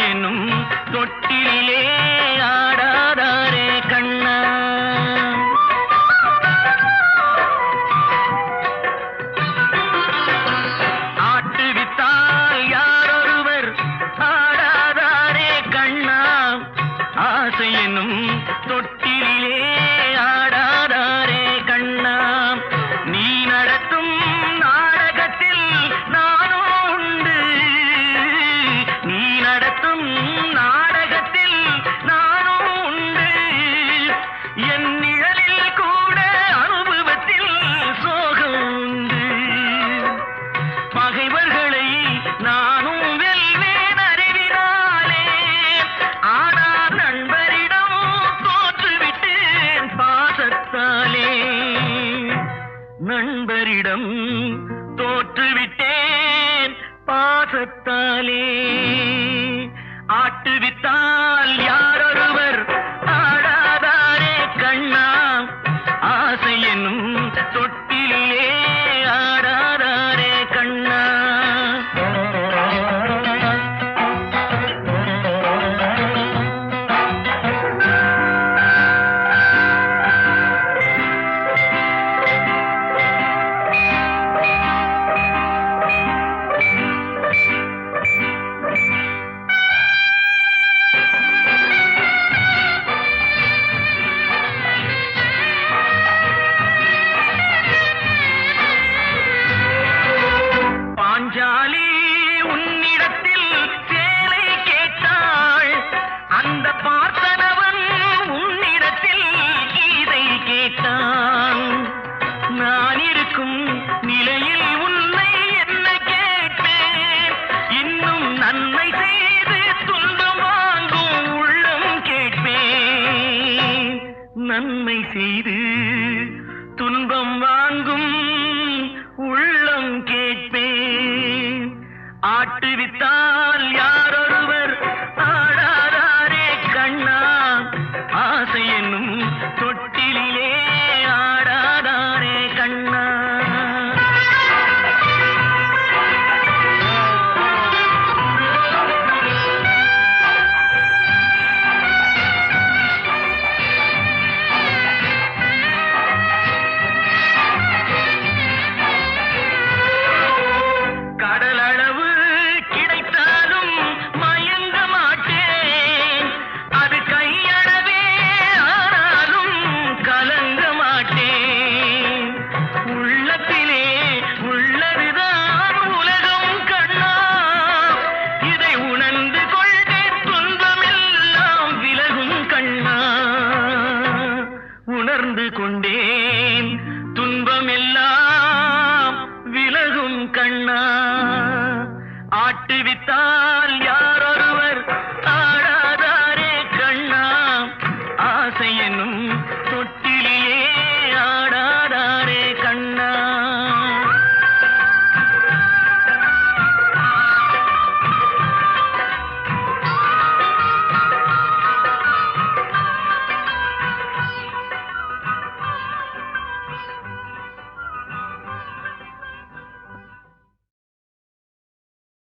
என்னும் தொட்டிலே ஆடாதாரே கண்ணா. ஆட்டுவித்தால் யாரொருவர் ஆடாதாரே கண்ணா. ஆசை என்னும் தொட்டிலே ஆடாதாரே கண்ணா. நீ நடத்தும் நாடகத்தில் நானும் உண்டு. நீ நடத்தும் நாடகத்தில் நானும் உண்டு. என் நிழலில் கூட அனுபவத்தில் சோகம் உண்டு. பகைவர்களை நானும் வெல்வேன் அறிவினாலே. ஆனால் நண்பரிடம் தோற்றுவிட்டேன் பாசத்தாலே. நண்பரிடம் தோற்றுவிட்டேன் பாசத்தாலே. ஆட்டுவித்தால் யாரொருவர் ஆடாதாரே கண்ணா. ஆசை என்னும் தொட்டிலே ஆடாதாரே கண்ணா. பாஞ்சாலி உன்னிடத்தில் சேலை கேட்டாள். அந்த பார்த்தனவன் உன்னிடத்தில் கீதை கேட்டான். நான் இருக்கும் நிலையில் உன்னை என்ன கேட்பேன். இன்னும் நன்மை செய்து துன்பம் வாங்கும் உள்ளம் கேட்பேன். நன்மை செய்து துன்பம் வாங்கும் உள்ளம் கேட்பேன். ஆட்டுவித்தால்